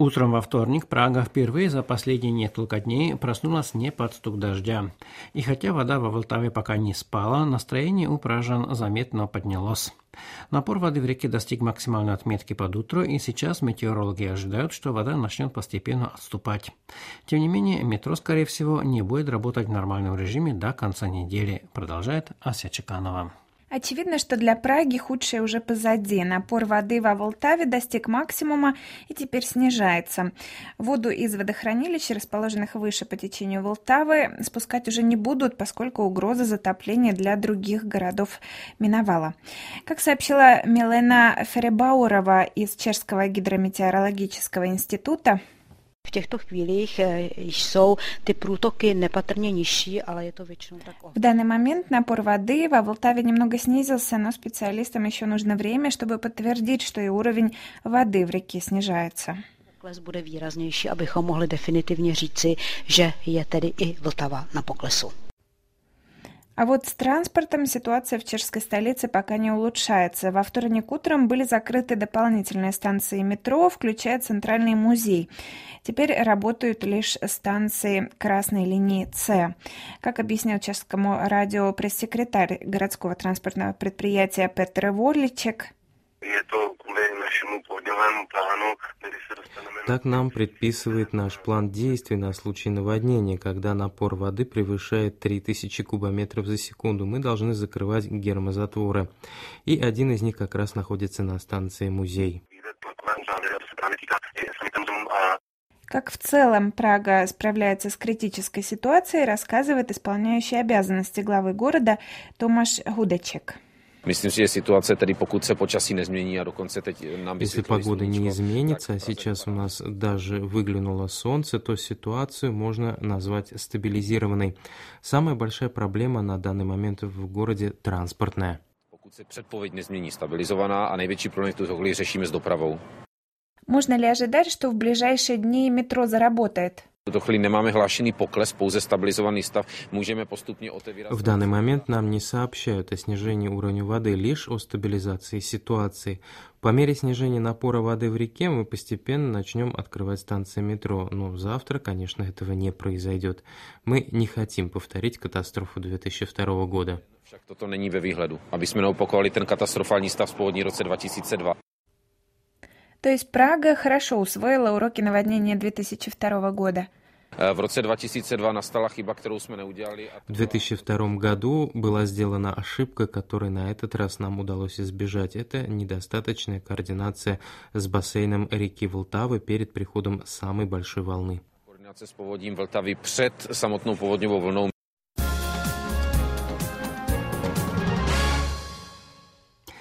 Утром во вторник Прага впервые за последние несколько дней проснулась не под стук дождя. И хотя вода во Влтаве пока не спала, настроение у пражан заметно поднялось. Напор воды в реке достиг максимальной отметки под утро, и сейчас метеорологи ожидают, что вода начнет постепенно отступать. Тем не менее, метро, скорее всего, не будет работать в нормальном режиме до конца недели, продолжает Ася Чеканова. Очевидно, что для Праги худшее уже позади. Напор воды во Влтаве достиг максимума и теперь снижается. Воду из водохранилищ, расположенных выше по течению Влтавы, спускать уже не будут, поскольку угроза затопления для других городов миновала. Как сообщила Милена Феребаурова из Чешского гидрометеорологического института, v těchto chvílích jsou ty průtoky nepatrně nižší, ale je to většinou tak. В данный момент напор воды во Влтаве немного снизился, но специалистам еще нужно время, чтобы подтвердить, что и уровень воды в реке снижается. Pokles bude výraznější, abychom mohli definitivně říci, že je tedy i Vltava na poklesu. А вот с транспортом ситуация в чешской столице пока не улучшается. Во вторник утром были закрыты дополнительные станции метро, включая Центральный музей. Теперь работают лишь станции красной линии С. Как объяснил чешскому радио пресс-секретарь городского транспортного предприятия Петр Ворличек, так нам предписывает наш план действий на случай наводнения, когда напор воды превышает 3000 кубометров за секунду. Мы должны закрывать гермозатворы. И один из них как раз находится на станции «Музей». Как в целом Прага справляется с критической ситуацией, рассказывает исполняющий обязанности главы города Томаш Гудачек. Если погода не изменится, а сейчас у нас даже выглянуло солнце, то ситуацию можно назвать стабилизированной. Самая большая проблема на данный момент в городе транспортная. Можно ли ожидать, что в ближайшие дни метро заработает? В данный момент нам не сообщают о снижении уровня воды, лишь о стабилизации ситуации. По мере снижения напора воды в реке мы постепенно начнем открывать станции метро, но завтра, конечно, этого не произойдет. Мы не хотим повторить катастрофу 2002 года. Však toto není ve výhledu, aby jsme neopakovali ten katastrofální stav z povodní roce 2002. То есть Прага хорошо усвоила уроки наводнения 2002 года. В роce 2002 настала chyba, kterou jsme neudělali. В 2002 году была сделана ошибка, которой на этот раз нам удалось избежать. Это недостаточная координация с бассейном реки Влтавы перед приходом самой большой волны. Koordinace s povodím Vltavy před samotnou povodňovou vlnou.